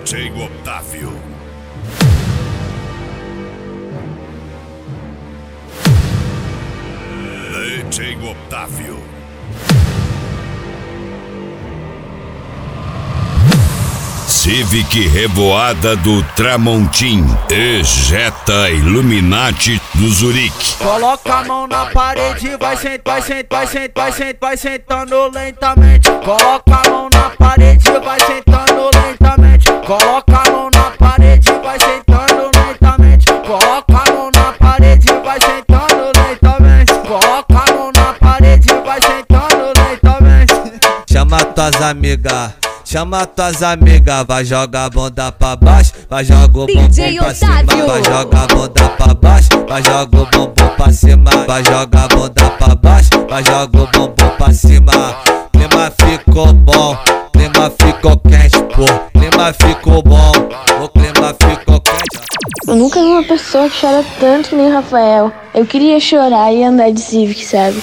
DJ Otávio. DJ Otávio. Civic Revoada do Tramontim, Ejeta Illuminati do Zurique. Coloca a mão na parede, vai sentando lentamente. Coloca a mão na parede, vai sentando lentamente. Coloca a mão na parede, vai sentando lentamente. Coloca a mão na parede, vai sentando lentamente. Coloca a mão na parede, vai sentando lentamente. Chama tuas amigas. Chama tuas amigas, vai jogar a bunda pra baixo, vai jogar o bumbum pra cima, vai jogar a bunda pra baixo, vai jogar o bumbum pra cima, vai jogar a bunda pra baixo, vai jogar o bumbum pra cima. Clima ficou bom, clima ficou quente, pô, clima ficou bom, o clima ficou quente. Eu nunca vi uma pessoa que chora tanto que nem o Rafael. Eu queria chorar e andar de Civic, sabe?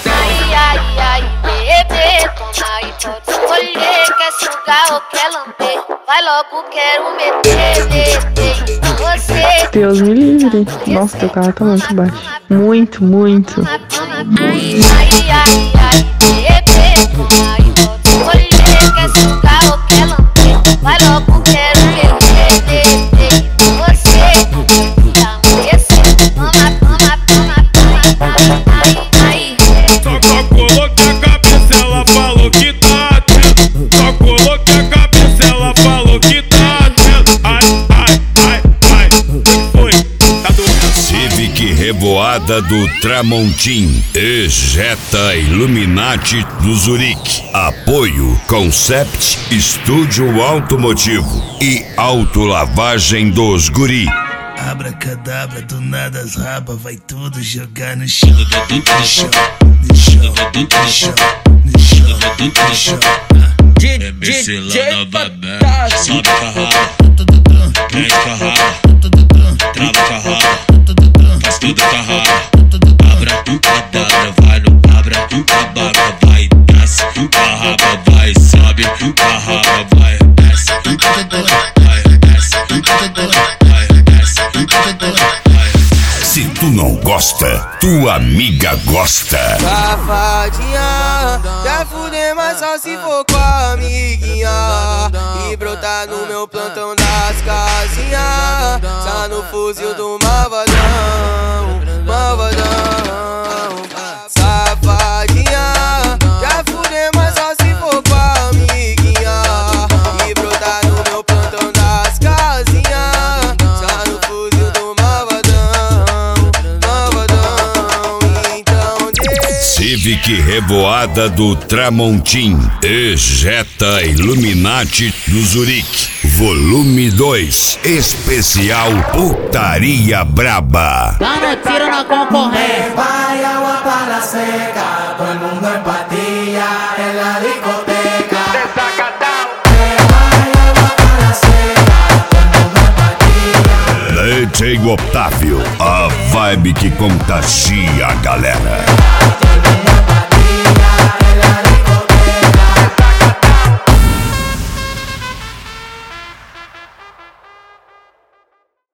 Bebê, toma aí, pode escolher. Quer sugar ou quer lamber? Vai logo, quero meter você. Deus me livre. Nossa, teu carro tá muito baixo. Muito, muito. Bebê, toma aí, pode escolher. Quer sugar ou quer lamber? Vai logo, quero meter você. Só coloquei a cabeça, ela falou que tá atento. Só coloquei a cabeça, ela falou que tá atento. Ai, foi, tá doido. Civic Revoada do Tramontim, Ejeta Illuminati do Zurique. Apoio Concept Estúdio Automotivo e Autolavagem dos Guri. Abracadabra, do nada as rabas vai tudo jogar no chão. No chão, no chão, no chão, no chão, no chão. MC lá na babé, sobe com a raba, mexe com a raba, trava com a raba, faz tudo com a raba. Abra cadabra, vai no abra cabaca, vai, desce com a raba, vai, sobe com a raba, vai, desce com a raba, vai, desce com a raba. Se tu não gosta, tua amiga gosta. Safadinha, quer fuder, mas só se for com a amiguinha. E brotar no meu plantão das casinhas. Tá no fuzil do malvadão, malvadão. Safadinha, quer fuder, mas só se for com a amiguinha. E brotar no meu plantão das casinhas. Tá no fuzil do malvadão, malvadão. Então Civic Revoada do Tramontim, Ejeta Illuminati do Zurique. Volume 2, especial Putaria Braba. Tira na concorrência. Vai agua para la seca, todo el mundo en patilla en la discoteca. Vai agua para la seca, todo el mundo en patilla. DJ Otávio, a vibe que contagia a galera. Todo el mundo